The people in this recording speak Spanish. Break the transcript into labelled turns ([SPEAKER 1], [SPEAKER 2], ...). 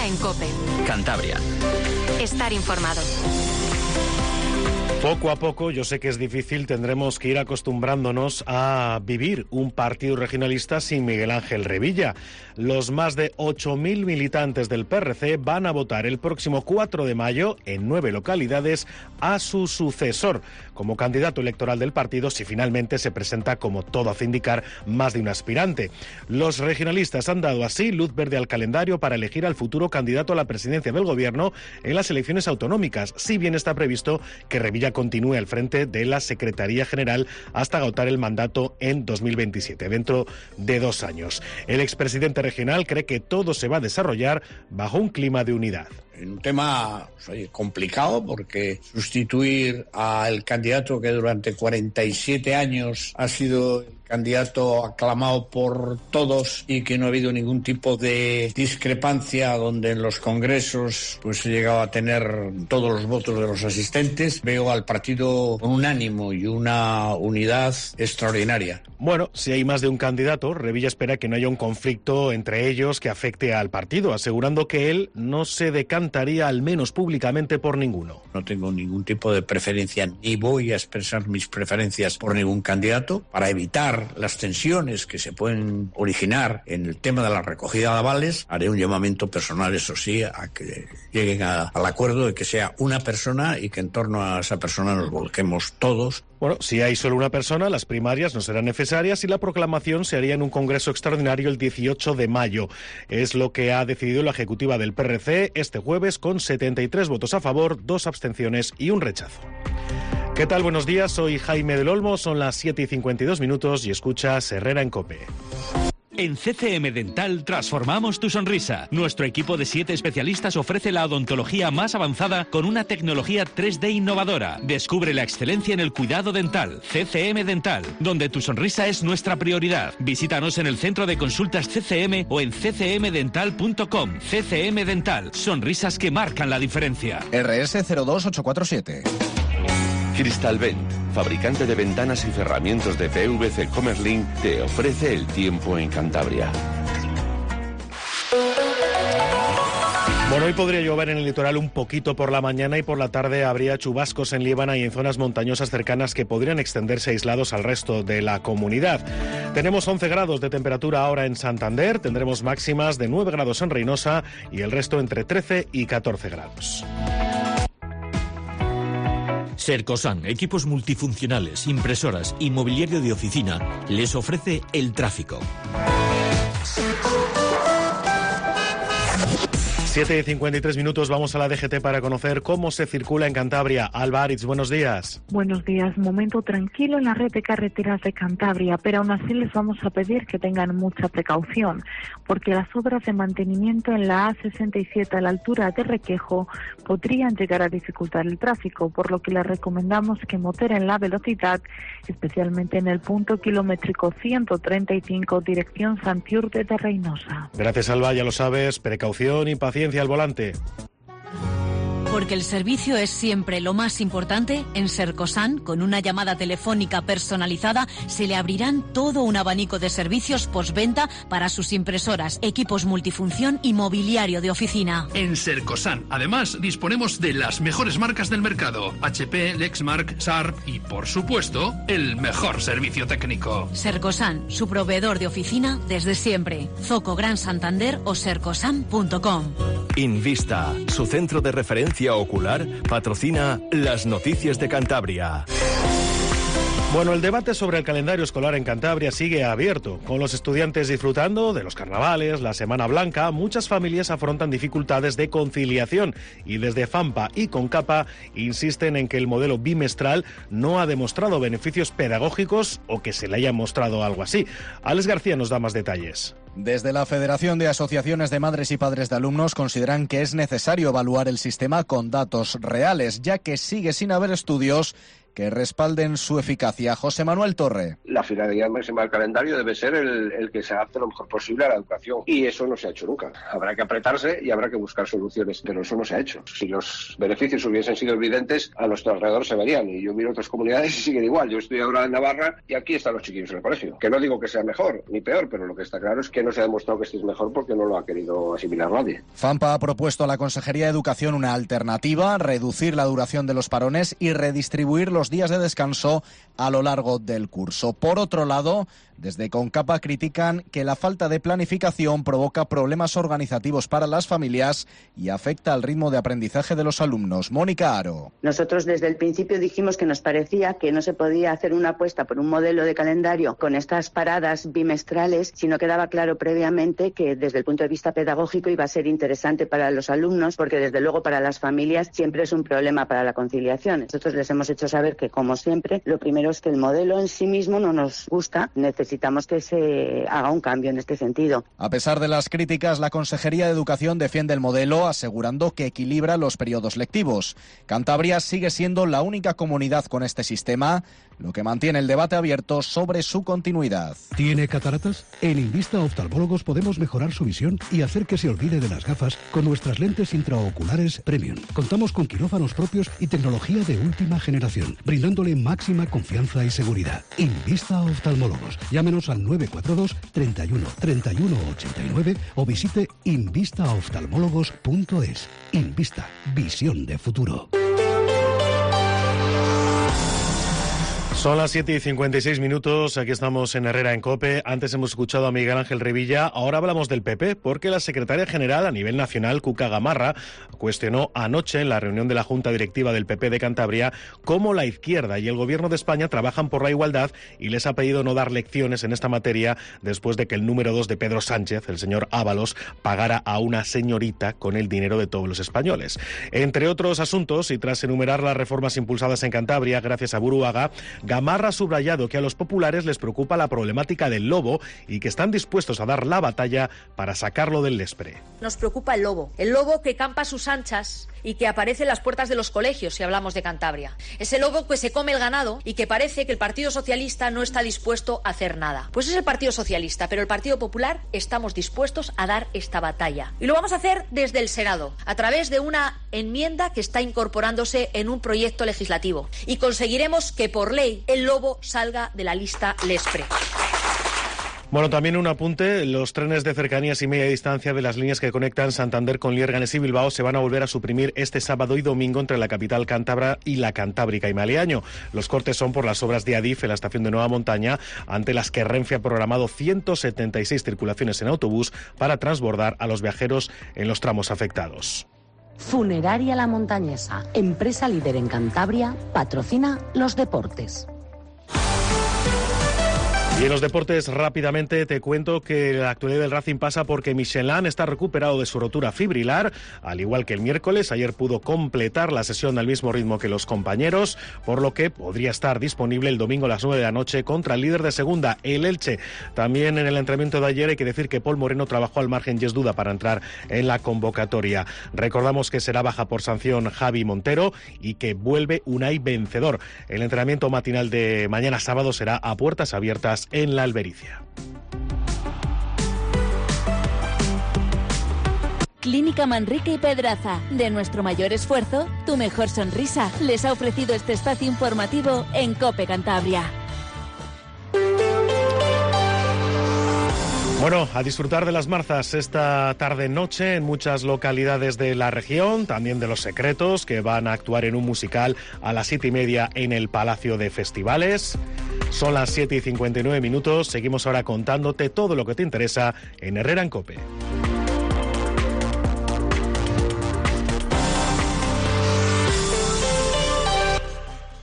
[SPEAKER 1] en COPE.
[SPEAKER 2] Cantabria.
[SPEAKER 1] Estar informado.
[SPEAKER 3] Poco a poco, yo sé que es difícil, tendremos que ir acostumbrándonos a vivir un partido regionalista sin Miguel Ángel Revilla. Los más de 8.000 militantes del PRC van a votar el próximo 4 de mayo en 9 localidades a su sucesor como candidato electoral del partido si finalmente se presenta, como todo hace indicar, más de un aspirante. Los regionalistas han dado así luz verde al calendario para elegir al futuro candidato a la presidencia del gobierno en las elecciones autonómicas, si bien está previsto que Revilla continúe al frente de la Secretaría General hasta agotar el mandato en 2027, dentro de 2 años. El expresidente regional cree que todo se va a desarrollar bajo un clima de unidad.
[SPEAKER 4] Un tema complicado porque sustituir al candidato que durante 47 años ha sido el candidato aclamado por todos y que no ha habido ningún tipo de discrepancia, donde en los congresos pues he llegado a tener todos los votos de los asistentes. Veo al partido con un ánimo y una unidad extraordinaria.
[SPEAKER 3] Bueno, si hay más de un candidato, Revilla espera que no haya un conflicto entre ellos que afecte al partido, asegurando que él no se decantaría, al menos públicamente, por ninguno.
[SPEAKER 4] No tengo ningún tipo de preferencia, ni voy a expresar mis preferencias por ningún candidato, para evitar las tensiones que se pueden originar en el tema de la recogida de avales. Haré un llamamiento personal, eso sí, a que lleguen al acuerdo de que sea una persona y que en torno a esa persona nos volquemos todos.
[SPEAKER 3] Bueno, si hay solo una persona, las primarias no serán necesarias y la proclamación se haría en un congreso extraordinario el 18 de mayo. Es lo que ha decidido la ejecutiva del PRC este jueves, con 73 votos a favor, 2 abstenciones y un rechazo. ¿Qué tal? Buenos días, soy Jaime del Olmo, son las 7:52 y escuchas Herrera en COPE.
[SPEAKER 5] En CCM Dental transformamos tu sonrisa. Nuestro equipo de 7 especialistas ofrece la odontología más avanzada con una tecnología 3D innovadora. Descubre la excelencia en el cuidado dental. CCM Dental, donde tu sonrisa es nuestra prioridad. Visítanos en el centro de consultas CCM o en ccmdental.com. CCM Dental, sonrisas que marcan la diferencia.
[SPEAKER 6] RS 02847.
[SPEAKER 7] Crystalvent, fabricante de ventanas y cerramientos de PVC Comerlin, te ofrece el tiempo en Cantabria.
[SPEAKER 3] Bueno, hoy podría llover en el litoral un poquito por la mañana y por la tarde habría chubascos en Liébana y en zonas montañosas cercanas que podrían extenderse aislados al resto de la comunidad. Tenemos 11 grados de temperatura ahora en Santander, tendremos máximas de 9 grados en Reynosa y el resto entre 13 y 14 grados.
[SPEAKER 8] Sercosan, equipos multifuncionales, impresoras y mobiliario de oficina, les ofrece el tráfico.
[SPEAKER 3] 7:53, vamos a la DGT para conocer cómo se circula en Cantabria. Alba Aritz, buenos días.
[SPEAKER 9] Buenos días, momento tranquilo en la red de carreteras de Cantabria, pero aún así les vamos a pedir que tengan mucha precaución, porque las obras de mantenimiento en la A67 a la altura de Requejo podrían llegar a dificultar el tráfico, por lo que les recomendamos que moderen la velocidad, especialmente en el punto kilométrico 135, dirección Santiurde de Reynosa.
[SPEAKER 3] Gracias, Alba, ya lo sabes, precaución y paciencia al volante.
[SPEAKER 10] Porque el servicio es siempre lo más importante, en Sercosan, con una llamada telefónica personalizada, se le abrirán todo un abanico de servicios postventa para sus impresoras, equipos multifunción y mobiliario de oficina.
[SPEAKER 11] En Sercosan, además, disponemos de las mejores marcas del mercado: HP, Lexmark, Sharp y, por supuesto, el mejor servicio técnico.
[SPEAKER 10] Sercosan, su proveedor de oficina desde siempre. Zoco Gran Santander o sercosan.com.
[SPEAKER 8] Invista, su centro de referencia ocular, patrocina las noticias de Cantabria.
[SPEAKER 3] Bueno, el debate sobre el calendario escolar en Cantabria sigue abierto. Con los estudiantes disfrutando de los carnavales, la Semana Blanca, muchas familias afrontan dificultades de conciliación y desde FAMPA y CONCAPA insisten en que el modelo bimestral no ha demostrado beneficios pedagógicos o que se le haya mostrado algo así. Alex García nos da más detalles.
[SPEAKER 6] Desde la Federación de Asociaciones de Madres y Padres de Alumnos consideran que es necesario evaluar el sistema con datos reales, ya que sigue sin haber estudios que respalden su eficacia. José Manuel Torre.
[SPEAKER 2] La finalidad máxima del calendario debe ser el que se adapte lo mejor posible a la educación, y eso no se ha hecho nunca. Habrá que apretarse y habrá que buscar soluciones, pero eso no se ha hecho. Si los beneficios hubiesen sido evidentes, a nuestro alrededor se verían, y yo miro otras comunidades y siguen igual. Yo estoy ahora en Navarra y aquí están los chiquillos en el colegio. Que no digo que sea mejor ni peor, pero lo que está claro es que no se ha demostrado que esté mejor porque no lo ha querido asimilar nadie.
[SPEAKER 6] FAMPA ha propuesto a la Consejería de Educación una alternativa: reducir la duración de los parones y redistribuir los días de descanso a lo largo del curso. Por otro lado, desde CONCAPA critican que la falta de planificación provoca problemas organizativos para las familias y afecta al ritmo de aprendizaje de los alumnos. Mónica Aro.
[SPEAKER 12] Nosotros desde el principio dijimos que nos parecía que no se podía hacer una apuesta por un modelo de calendario con estas paradas bimestrales, si no quedaba claro previamente que desde el punto de vista pedagógico iba a ser interesante para los alumnos, porque desde luego para las familias siempre es un problema para la conciliación. Nosotros les hemos hecho saber que, como siempre, lo primero es que el modelo en sí mismo no nos gusta, necesitamos que se haga un cambio en este sentido.
[SPEAKER 6] A pesar de las críticas, la Consejería de Educación defiende el modelo, asegurando que equilibra los periodos lectivos. Cantabria sigue siendo la única comunidad con este sistema, lo que mantiene el debate abierto sobre su continuidad.
[SPEAKER 13] ¿Tiene cataratas? En Invista Oftalmólogos podemos mejorar su visión y hacer que se olvide de las gafas con nuestras lentes intraoculares Premium. Contamos con quirófanos propios y tecnología de última generación, brindándole máxima confianza y seguridad. Invista Oftalmólogos. Llámenos al 942 31 31 89 o visite invistaoftalmólogos.es. Invista. Visión de futuro.
[SPEAKER 3] Son las 7:56, aquí estamos en Herrera en COPE. Antes hemos escuchado a Miguel Ángel Revilla, ahora hablamos del PP, porque la secretaria general a nivel nacional, Cuca Gamarra, cuestionó anoche en la reunión de la Junta Directiva del PP de Cantabria cómo la izquierda y el Gobierno de España trabajan por la igualdad, y les ha pedido no dar lecciones en esta materia después de que el número 2 de Pedro Sánchez, el señor Ábalos, pagara a una señorita con el dinero de todos los españoles. Entre otros asuntos, y tras enumerar las reformas impulsadas en Cantabria gracias a Buruaga, Gamarra ha subrayado que a los populares les preocupa la problemática del lobo y que están dispuestos a dar la batalla para sacarlo del Lespre.
[SPEAKER 14] Nos preocupa el lobo que campa a sus anchas y que aparece en las puertas de los colegios, si hablamos de Cantabria. Ese lobo que se come el ganado y que parece que el Partido Socialista no está dispuesto a hacer nada. Pues es el Partido Socialista, pero el Partido Popular estamos dispuestos a dar esta batalla. Y lo vamos a hacer desde el Senado, a través de una enmienda que está incorporándose en un proyecto legislativo. Y conseguiremos que por ley el lobo salga de la lista Lespre.
[SPEAKER 3] Bueno, también un apunte: los trenes de cercanías y media distancia de las líneas que conectan Santander con Liérganes y Bilbao se van a volver a suprimir este sábado y domingo entre la capital cántabra y la Cantábrica y Maliaño. Los cortes son por las obras de Adif en la estación de Nueva Montaña, ante las que Renfe ha programado 176 circulaciones en autobús para transbordar a los viajeros en los tramos afectados.
[SPEAKER 15] Funeraria La Montañesa, empresa líder en Cantabria, patrocina los deportes.
[SPEAKER 3] Y en los deportes, rápidamente te cuento que la actualidad del Racing pasa porque Michelin está recuperado de su rotura fibrilar, al igual que el miércoles. Ayer pudo completar la sesión al mismo ritmo que los compañeros, por lo que podría estar disponible el domingo a las 9 de la noche contra el líder de segunda, el Elche. También en el entrenamiento de ayer hay que decir que Paul Moreno trabajó al margen y es duda para entrar en la convocatoria. Recordamos que será baja por sanción Javi Montero y que vuelve Unai Vencedor. El entrenamiento matinal de mañana sábado será a puertas abiertas en la Albericia.
[SPEAKER 16] Clínica Manrique y Pedraza. De nuestro mayor esfuerzo, tu mejor sonrisa. Les ha ofrecido este espacio informativo en COPE Cantabria.
[SPEAKER 3] Bueno, a disfrutar de las marzas esta tarde-noche en muchas localidades de la región, también de Los Secretos, que van a actuar en un musical a las 7:30 en el Palacio de Festivales. Son las 7:59, seguimos ahora contándote todo lo que te interesa en Herrera en COPE.